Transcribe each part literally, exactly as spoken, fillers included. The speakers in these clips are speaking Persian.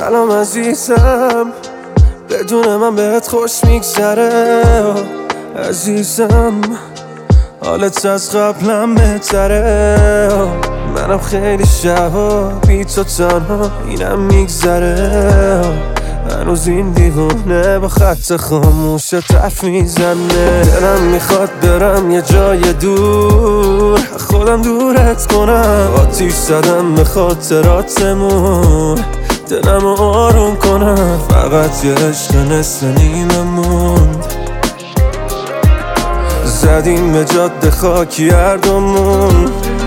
سلام عزیزم، بدون من بهت خوش میگذره عزیزم، حالت از قبلم بهتره. منم خیلی شبا بی تو تنها اینم میگذره، هنوز این دیوونه با خط خاموش حرف میزنه. دلم میخواد برم یه جای دور، خودم دورت کنم، آتیش زدم به خاطراتمون، دلم آروم کنم. فقط یه عشق نصف نیمه موند، زدیم به جاده خاکی هر دومون.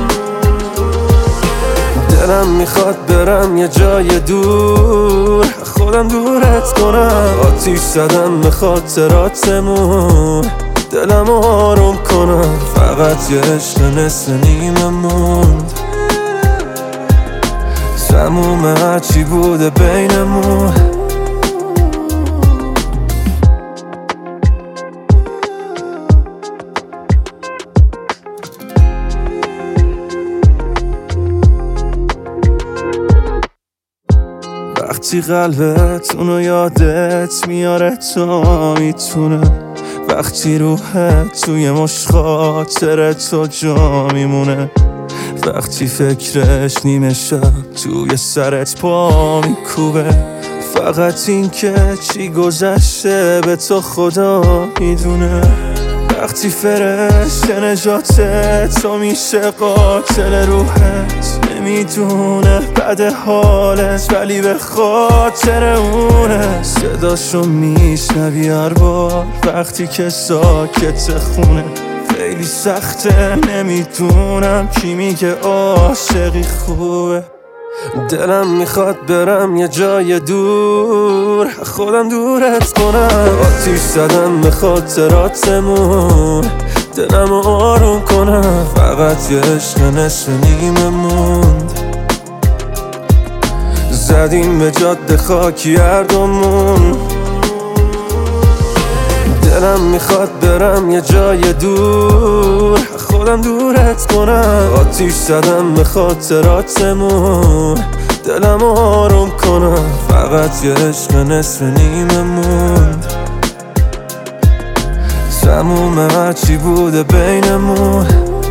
دلم میخواد برم یه جای دور، خودم دورت کنم، آتیش زدم به خاطراتمون، دلم آروم کنم. فقط یه عشق نصف نیمه موند، تموم هرچی بوده بینمون. وقتی قلبت اونو یادت میاره تا میتونه، وقتی روحت توی مش خاطر تو جا میمونه، وقتی فکرش نیمه شب توی سرت پا میکوبه. فقط این که چی گذشته به تو خدا میدونه، وقتی فرشته نجاتت تو میشه قاتل روحت. نمیدونه بد حالت ولی به خاطر اونه، صداشو میشنوی هر بار وقتی که ساکت خونه. خیلی سخته نمیدونم کی میگه عاشقی خوبه. دلم میخواد برم یه جای دور، خودم دورت کنم، آتیش زدم به خاطراتمون، دلم آروم کنم. فقط یه عشق نصف نیمه موند، زدیم به جاده خاکی هر دومون. دلم میخواد برم یه جای دور، خودم دورت کنم، آتیش زدم به خاطراتمون، دلم آروم کنم. فقط یه عشق نصف نیمه موند، تموم هرچی بوده بینمون.